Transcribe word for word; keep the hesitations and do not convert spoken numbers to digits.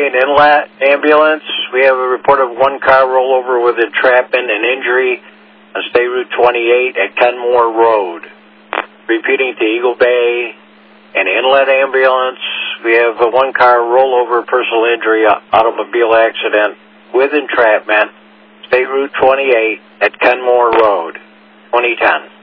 and Inlet Ambulance. We have a report of one car rollover with entrapment and injury on State Route twenty-eight at Kenmore Road. Repeating to Eagle Bay and Inlet Ambulance, we have a one car rollover personal injury automobile accident with entrapment, State Route twenty-eight at Kenmore Road, twenty ten.